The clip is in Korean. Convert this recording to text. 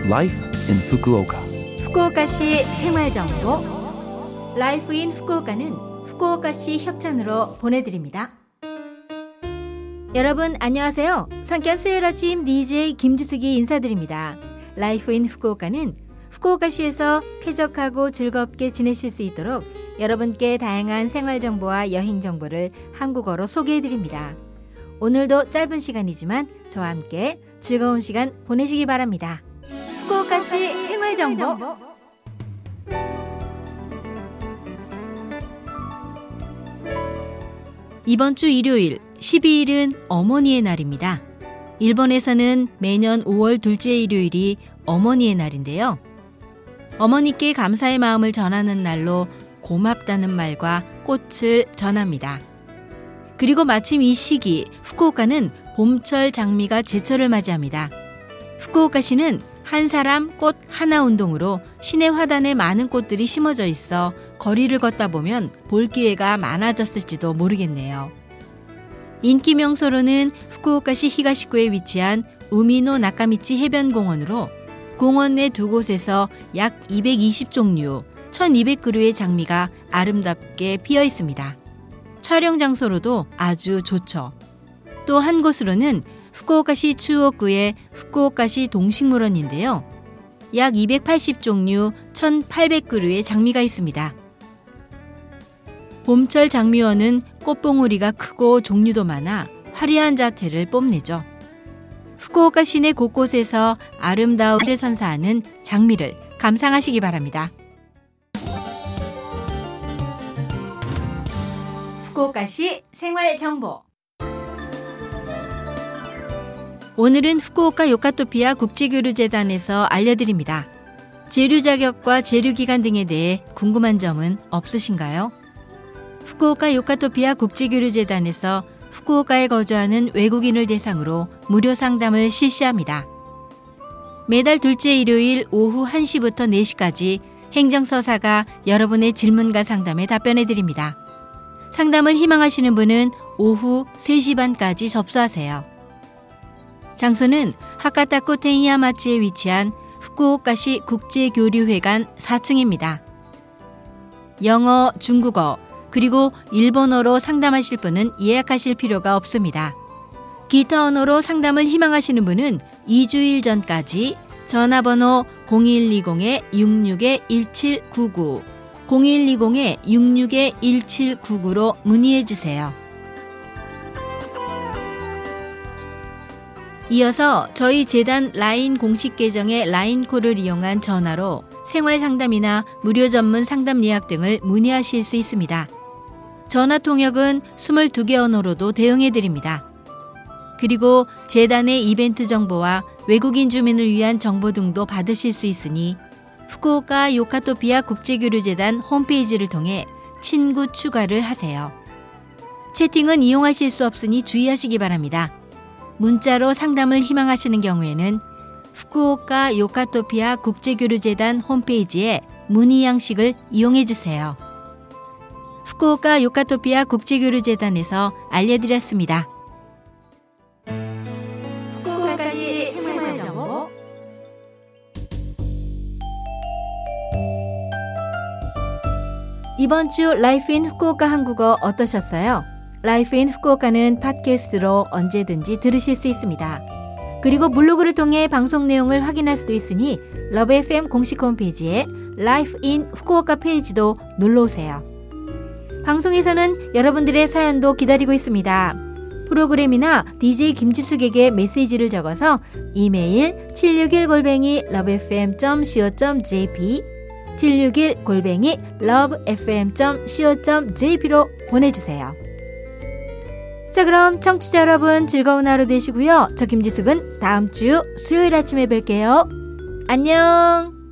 Life in Fukuoka. 후쿠오카시 생활정보 라이프 인 후쿠오카는 후쿠오카시 협찬으로 보내드립니다. 여러분 안녕하세요. 상쾌한 수요일 아침 DJ 김지숙이 인사드립니다. 라이프 인 후쿠오카는 후쿠오카시에서 쾌적하고 즐겁게 지내실 수 있도록 여러분께 다양한 생활정보와 여행정보를 한국어로 소개해드립니다. 오늘도 짧은 시간이지만 저와 함께 즐거운 시간 보내시기 바랍니다. 후쿠오카시 생활정보. 이번 주 일요일 12일은 어머니의 날입니다. 일본에서는 매년 5월 둘째 일요일이 어머니의 날인데요. 어머니께 감사의 마음을 전하는 날로 고맙다는 말과 꽃을 전합니다. 그리고 마침 이 시기 후쿠오카는 봄철 장미가 제철을 맞이합니다. 후쿠오카시는 한 사람 꽃 하나 운동으로 시내 화단에 많은 꽃들이 심어져 있어 거리를 걷다 보면 볼 기회가 많아졌을지도 모르겠네요. 인기 명소로는 후쿠오카시 히가시쿠에 위치한 우미노 나카미치 해변공원으로 공원 내 두 곳에서 약 220종류, 1200그루의 장미가 아름답게 피어 있습니다. 촬영 장소로도 아주 좋죠. 또 한 곳으로는 후쿠오카시 추오구의 후쿠오카시 동식물원인데요. 약 280종류 1800그루의 장미가 있습니다. 봄철 장미원은 꽃봉오리가 크고 종류도 많아 화려한 자태를 뽐내죠. 후쿠오카 시내 곳곳에서 아름다움을 선사하는 장미를 감상하시기 바랍니다. 후쿠오카시 생활정보. 오늘은 후쿠오카 요카토피아 국제교류재단에서 알려드립니다. 재류 자격과 재류 기간 등에 대해 궁금한 점은 없으신가요? 후쿠오카 요카토피아 국제교류재단에서 후쿠오카에 거주하는 외국인을 대상으로 무료 상담을 실시합니다. 매달 둘째 일요일 오후 1시부터 4시까지 행정서사가 여러분의 질문과 상담에 답변해드립니다. 상담을 희망하시는 분은 오후 3시 반까지 접수하세요. 장소는 하카타쿠 텐이야마치에 위치한 후쿠오카시 국제교류회관 4층입니다. 영어, 중국어, 그리고 일본어로 상담하실 분은 예약하실 필요가 없습니다. 기타 언어로 상담을 희망하시는 분은 2주일 전까지 전화번호 0120-66-1799, 0120-66-1799로 문의해 주세요. 이어서 저희 재단 라인 공식 계정의 라인콜을 이용한 전화로 생활 상담이나 무료 전문 상담 예약 등을 문의하실 수 있습니다. 전화 통역은 22개 언어로도 대응해 드립니다. 그리고 재단의 이벤트 정보와 외국인 주민을 위한 정보 등도 받으실 수 있으니 후쿠오카 요카토피아 국제교류재단 홈페이지를 통해 친구 추가를 하세요. 채팅은 이용하실 수 없으니 주의하시기 바랍니다. 문자로 상담을 희망하시는 경우에는 후쿠오카 요카토피아 국제교류재단 홈페이지에 문의 양식을 이용해 주세요. 후쿠오카 요카토피아 국제교류재단에서 알려드렸습니다. 후쿠오카시 생활정보. 이번 주 라이프 인 후쿠오카 한국어 어떠셨어요? 라이프 인 후쿠오카는 팟캐스트로 언제든지 들으실 수 있습니다. 그리고 블로그를 통해 방송 내용을 확인할 수도 있으니 러브 FM 공식 홈페이지에 라이프 인 후쿠오카 페이지도 놀러오세요. 방송에서는 여러분들의 사연도 기다리고 있습니다. 프로그램이나 DJ 김지숙에게 메시지를 적어서 이메일 761@lovefm.co.jp 761@lovefm.co.jp로 보내주세요. 자, 그럼 청취자 여러분 즐거운 하루 되시고요. 저 김지숙은 다음 주 수요일 아침에 뵐게요. 안녕.